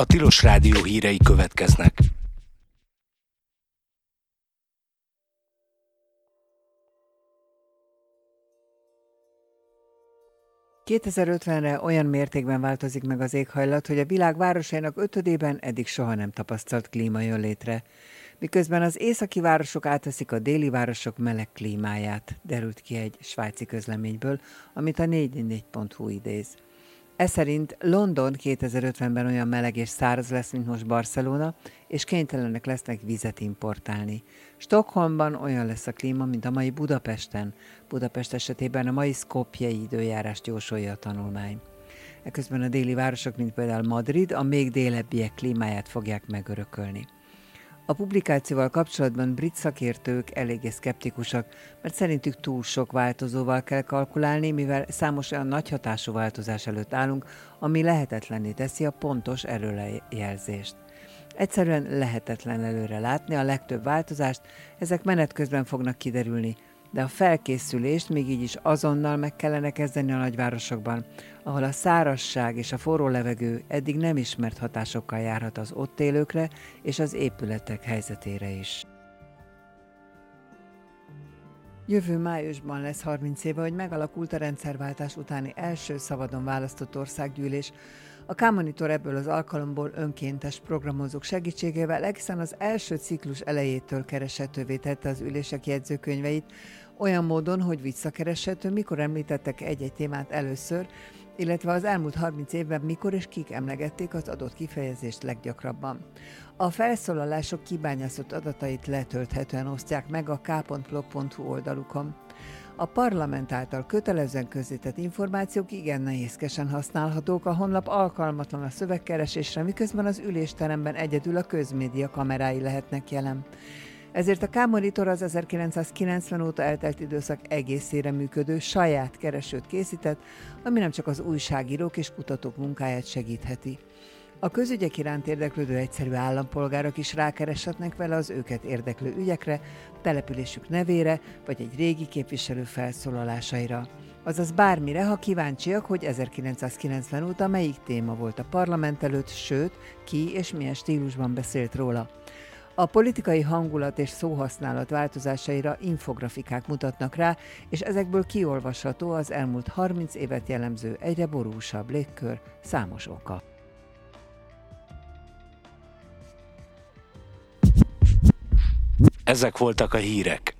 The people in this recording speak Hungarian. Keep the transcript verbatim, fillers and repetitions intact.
A Tilos Rádió hírei következnek. kétezer-ötvenre olyan mértékben változik meg az éghajlat, hogy a világ városainak ötödében eddig soha nem tapasztalt klíma jön létre. Miközben az északi városok átveszik a déli városok meleg klímáját, derült ki egy svájci közleményből, amit a négy négy négy pont hu idéz. Ez szerint London kétezer-ötvenben olyan meleg és száraz lesz, mint most Barcelona, és kénytelenek lesznek vizet importálni. Stockholmban olyan lesz a klíma, mint a mai Budapesten. Budapest esetében a mai szkopjei időjárást jósolja a tanulmány. Eközben a déli városok, mint például Madrid, a még délebbiek klímáját fogják megörökölni. A publikációval kapcsolatban brit szakértők eléggé szkeptikusak, mert szerintük túl sok változóval kell kalkulálni, mivel számos olyan nagy hatású változás előtt állunk, ami lehetetlenné teszi a pontos előrejelzést. Egyszerűen lehetetlen előre látni a legtöbb változást, ezek menet közben fognak kiderülni, de a felkészülést még így is azonnal meg kellene kezdeni a nagyvárosokban, ahol a szárazság és a forró levegő eddig nem ismert hatásokkal járhat az ott élőkre és az épületek helyzetére is. Jövő májusban lesz harminc éve, hogy megalakult a rendszerváltás utáni első szabadon választott országgyűlés. A K-Monitor ebből az alkalomból önkéntes programozók segítségével egészen az első ciklus elejétől kereshetővé tette az ülések jegyzőkönyveit, olyan módon, hogy visszakereshető, mikor említettek egy-egy témát először, illetve az elmúlt harminc évben mikor és kik emlegették az adott kifejezést leggyakrabban. A felszólalások kibányászott adatait letölthetően osztják meg a k pont blog pont hu oldalukon. A parlament által kötelezően közzétett információk igen nehézkesen használhatók, a honlap alkalmatlan a szövegkeresésre, miközben az ülésteremben egyedül a közmédia kamerái lehetnek jelen. Ezért a K-Monitor az ezerkilencszázkilencven óta eltelt időszak egészére működő saját keresőt készített, ami nem csak az újságírók és kutatók munkáját segítheti. A közügyek iránt érdeklődő egyszerű állampolgárok is rákereshetnek vele az őket érdeklő ügyekre, településük nevére vagy egy régi képviselő felszólalásaira. Azaz bármire, ha kíváncsiak, hogy ezerkilencszázkilencven óta melyik téma volt a parlament előtt, sőt, ki és milyen stílusban beszélt róla. A politikai hangulat és szóhasználat változásaira infografikák mutatnak rá, és ezekből kiolvasható az elmúlt harminc évet jellemző egyre borúsabb légkör számos oka. Ezek voltak a hírek.